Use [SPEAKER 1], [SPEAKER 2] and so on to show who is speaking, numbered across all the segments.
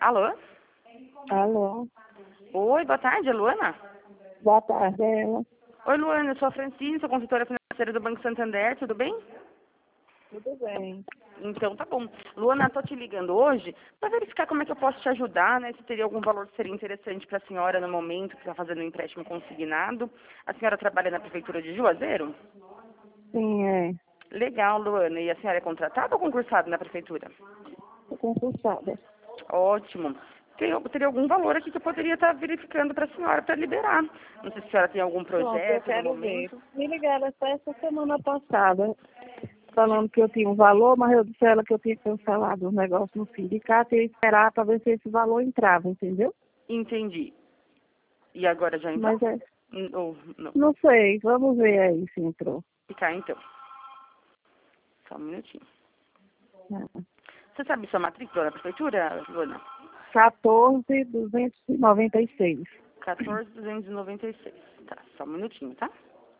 [SPEAKER 1] Alô?
[SPEAKER 2] Alô,
[SPEAKER 1] Oi, boa tarde, é Luana?
[SPEAKER 2] boa tarde, é ela.
[SPEAKER 1] Oi, Luana, eu sou a Francine, sou consultora financeira do Banco Santander, tudo bem?
[SPEAKER 2] Tudo bem.
[SPEAKER 1] Então, tá bom. Luana, tô te ligando hoje para verificar como é que eu posso te ajudar, né? Se teria algum valor que seria interessante para a senhora no momento que está fazendo um empréstimo consignado. A senhora trabalha na Prefeitura de Juazeiro?
[SPEAKER 2] Sim,
[SPEAKER 1] Legal, Luana. E a senhora é contratada ou concursada na Prefeitura?
[SPEAKER 2] tô concursada.
[SPEAKER 1] Ótimo. Teria algum valor aqui que eu poderia estar verificando para a senhora para liberar. Não sei se a senhora tem algum
[SPEAKER 2] Pronto, eu
[SPEAKER 1] projeto no
[SPEAKER 2] quero ver.
[SPEAKER 1] momento.
[SPEAKER 2] Me ligaram até essa semana passada, falando que eu tinha um valor, mas eu disse a ela que eu tinha cancelado os negócios no sindicato e ia esperar para ver se esse valor entrava, entendeu?
[SPEAKER 1] Entendi. E agora já entrou?
[SPEAKER 2] Mas é,
[SPEAKER 1] Ou não?
[SPEAKER 2] não sei, vamos ver aí se entrou.
[SPEAKER 1] Ficar então. Só um minutinho.
[SPEAKER 2] É.
[SPEAKER 1] Você sabe sua matrícula na prefeitura, Luana?
[SPEAKER 2] 14.296.
[SPEAKER 1] 14.296. Tá, só um minutinho, tá?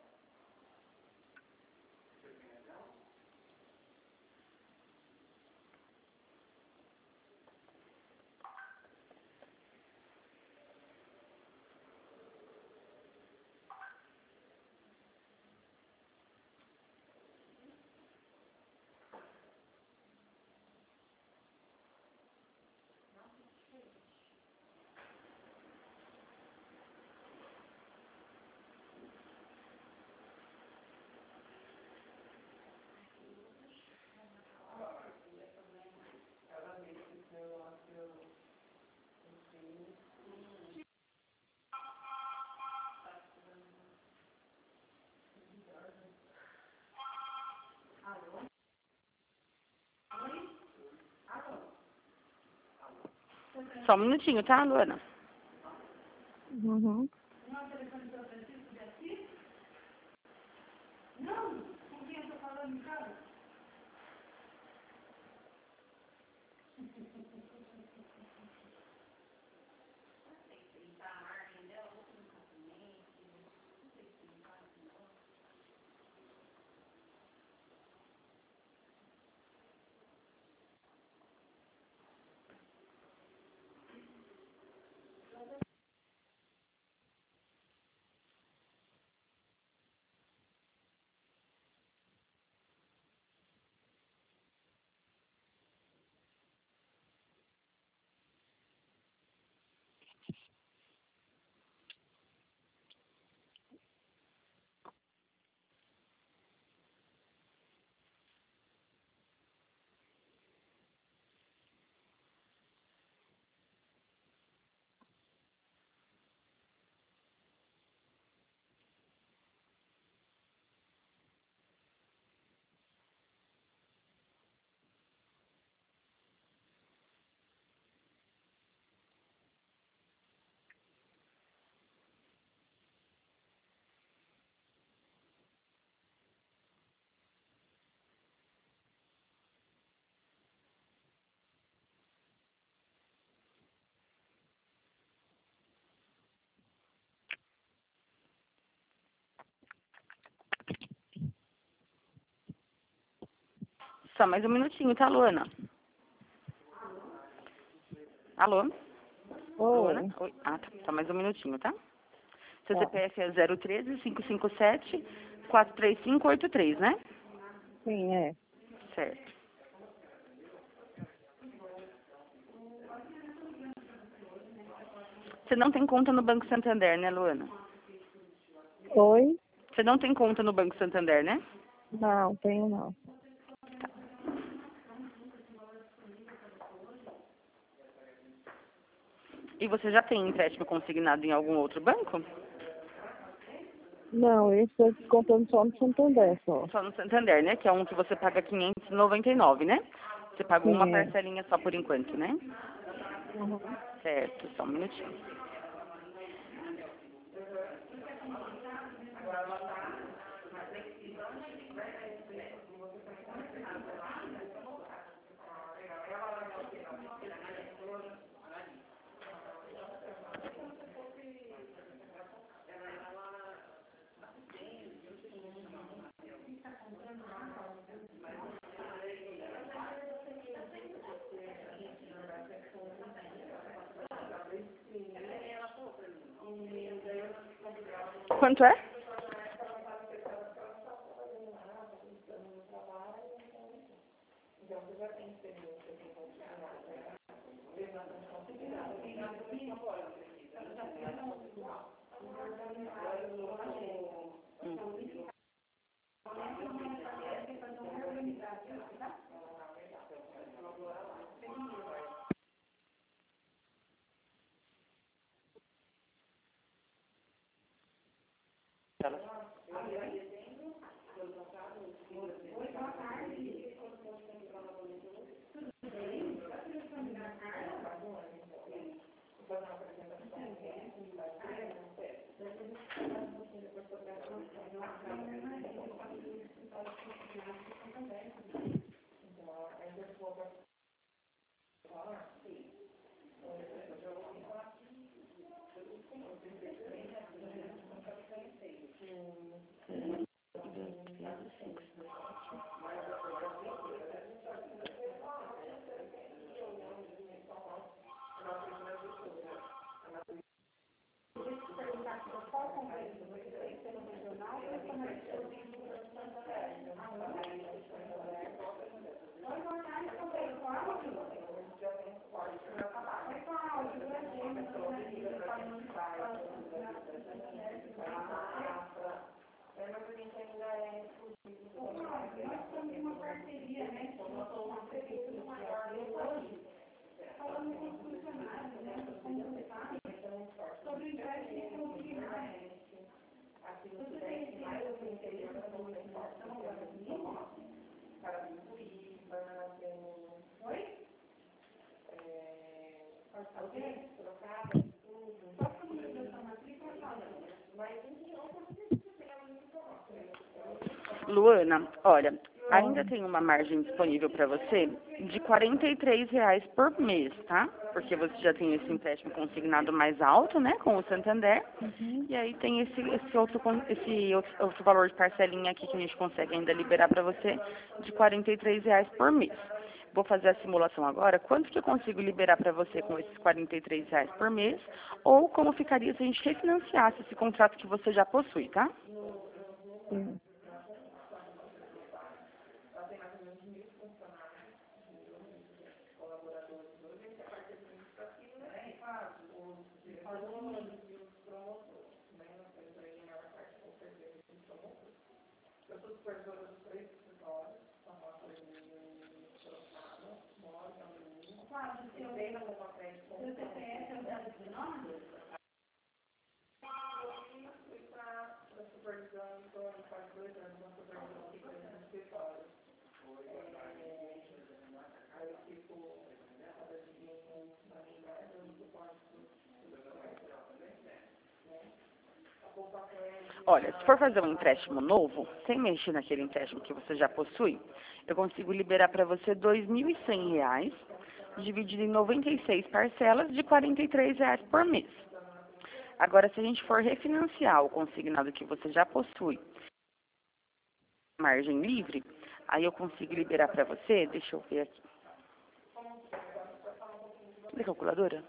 [SPEAKER 1] Só um minutinho, tá, Luana?
[SPEAKER 2] Uhum.
[SPEAKER 1] Só mais um minutinho, tá, Luana? Alô? Luana?
[SPEAKER 2] Oi,
[SPEAKER 1] Oi. Ah, tá. Só mais um minutinho, tá? Seu
[SPEAKER 2] tá.
[SPEAKER 1] CPF é 013-557-43583, né?
[SPEAKER 2] Sim,
[SPEAKER 1] Certo. Você não tem conta no Banco Santander, né, Luana?
[SPEAKER 2] Oi?
[SPEAKER 1] Você não tem conta no Banco Santander, né?
[SPEAKER 2] Não, tenho não.
[SPEAKER 1] E você já tem empréstimo consignado em algum outro banco?
[SPEAKER 2] Não, esse eu tô contando só no Santander, só.
[SPEAKER 1] Só no Santander, né? Que é um que você paga 599, né? Você pagou uma
[SPEAKER 2] Sim,
[SPEAKER 1] parcelinha só por enquanto, né?
[SPEAKER 2] Uhum.
[SPEAKER 1] Certo, só um minutinho. Quanto é? Luana, olha, ainda tem uma margem disponível para você de R$ 43 por mês, tá? Porque você já tem esse empréstimo consignado mais alto, né, com o Santander. E aí tem esse outro valor de parcelinha aqui que a gente consegue ainda liberar para você de R$ 43 por mês. Vou fazer a simulação agora. Quanto que eu consigo liberar para você com esses R$ 43 por mês? Ou como ficaria se a gente refinanciasse esse contrato que você já possui, tá?
[SPEAKER 2] Sim.
[SPEAKER 1] Olha, se for fazer um empréstimo novo, sem mexer naquele empréstimo que você já possui, eu consigo liberar para você R$ 2.100, dividido em 96 parcelas de R$ 43 por mês. Agora, se a gente for refinanciar o consignado que você já possui, margem livre, aí eu consigo liberar para você, deixa eu ver aqui. Cadê a calculadora?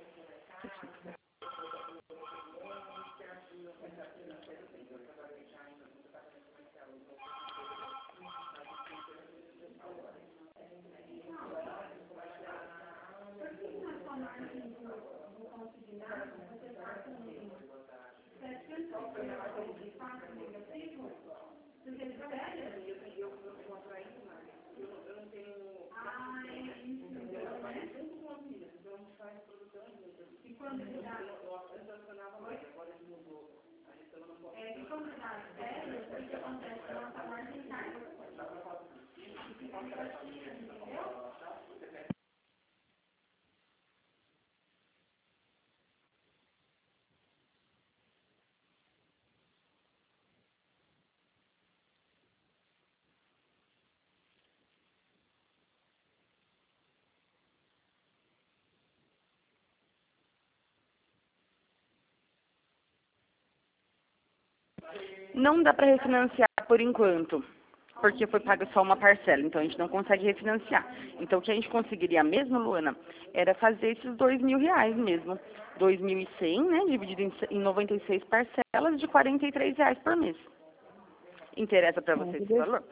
[SPEAKER 1] Não dá para refinanciar por enquanto. porque foi paga só uma parcela, então a gente não consegue refinanciar. Então o que a gente conseguiria mesmo, Luana, era fazer esses R$ 2.000 mesmo. 2.100, né, dividido em 96 parcelas de R$ 43 por mês. Interessa para você esse valor?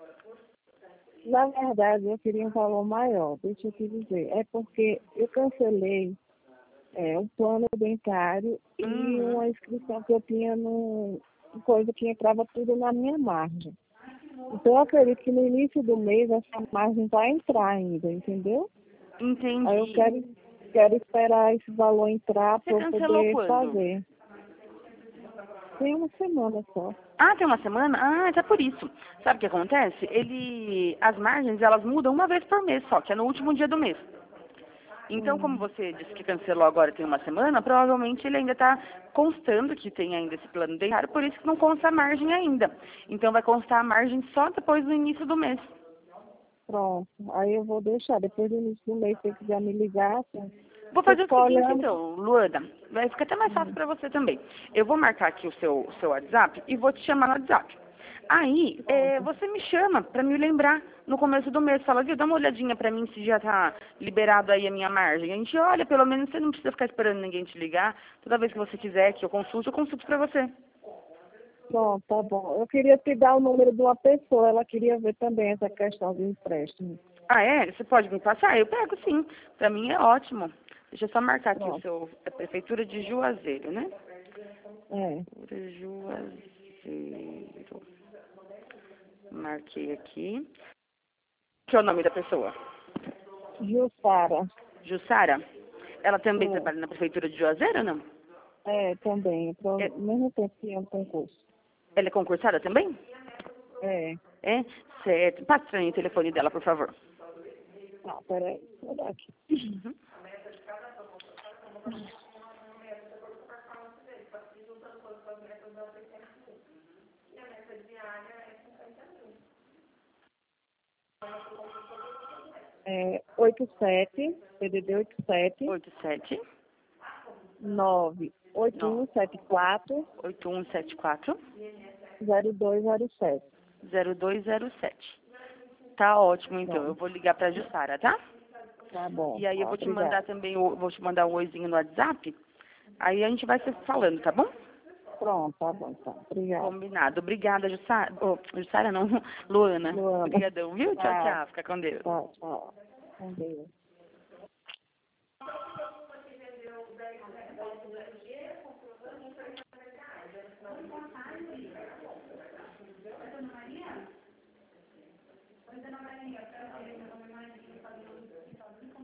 [SPEAKER 2] Na verdade, eu queria um valor maior, deixa eu te dizer. É porque eu cancelei um plano dentário e uma inscrição que eu tinha no coisa que entrava tudo na minha margem. Então, eu acredito que no início do mês essa margem vai entrar ainda, entendeu?
[SPEAKER 1] Entendi.
[SPEAKER 2] Aí eu quero esperar esse valor entrar para eu poder
[SPEAKER 1] quando?
[SPEAKER 2] fazer. Tem uma semana só.
[SPEAKER 1] Ah, tem uma semana? Ah, é por isso. Sabe o que acontece? As margens, elas mudam uma vez por mês só, que é no último dia do mês. Então, como você disse que cancelou agora tem uma semana, provavelmente ele ainda está constando que tem ainda esse plano dentário, por isso que não consta a margem ainda. Então, vai constar a margem só depois do início do mês.
[SPEAKER 2] Pronto. Aí eu vou deixar. Depois do início do mês, se você quiser me ligar, assim,
[SPEAKER 1] Vou fazer o seguinte,
[SPEAKER 2] olhando.
[SPEAKER 1] então, Luana, vai ficar até mais fácil para você também. Eu vou marcar aqui o seu WhatsApp e vou te chamar no WhatsApp. Aí, você me chama para me lembrar no começo do mês. Fala, viu, dá uma olhadinha para mim se já tá liberado aí a minha margem. A gente olha, pelo menos você não precisa ficar esperando ninguém te ligar. Toda vez que você quiser que eu consulte para você.
[SPEAKER 2] Pronto, tá bom. Eu queria te dar o número de uma pessoa. Ela queria ver também essa questão de empréstimo.
[SPEAKER 1] Ah, é? Você pode me passar? Eu pego, sim. Para mim é ótimo. Deixa eu só marcar aqui a Prefeitura de Juazeiro, né? Prefeitura de Juazeiro. Marquei aqui. Que é o nome da pessoa?
[SPEAKER 2] Jussara.
[SPEAKER 1] Jussara? Ela também trabalha na Prefeitura de Juazeiro ou não?
[SPEAKER 2] Também. Ao mesmo tempo que é um concurso.
[SPEAKER 1] Ela é concursada também? É? Certo. Passa para mim o telefone dela, por favor.
[SPEAKER 2] Ah, peraí. Vou dar aqui.
[SPEAKER 1] Uhum.
[SPEAKER 2] É 87, PDD 87.
[SPEAKER 1] 87.
[SPEAKER 2] 9. 8174.
[SPEAKER 1] 8174.
[SPEAKER 2] 0207.
[SPEAKER 1] 0207. Tá ótimo, então.
[SPEAKER 2] Pronto.
[SPEAKER 1] Eu vou ligar para a Jussara, tá?
[SPEAKER 2] Tá bom.
[SPEAKER 1] E aí eu vou te mandar também, vou te mandar um oizinho no WhatsApp. Aí a gente vai se falando, tá bom?
[SPEAKER 2] Pronto, tá bom, tá. Obrigada.
[SPEAKER 1] Combinado. Obrigada, Jussara. Jussara não, Luana. Obrigadão, viu? Tchau, tchau. Fica com Deus.
[SPEAKER 2] Tchau. Com Deus.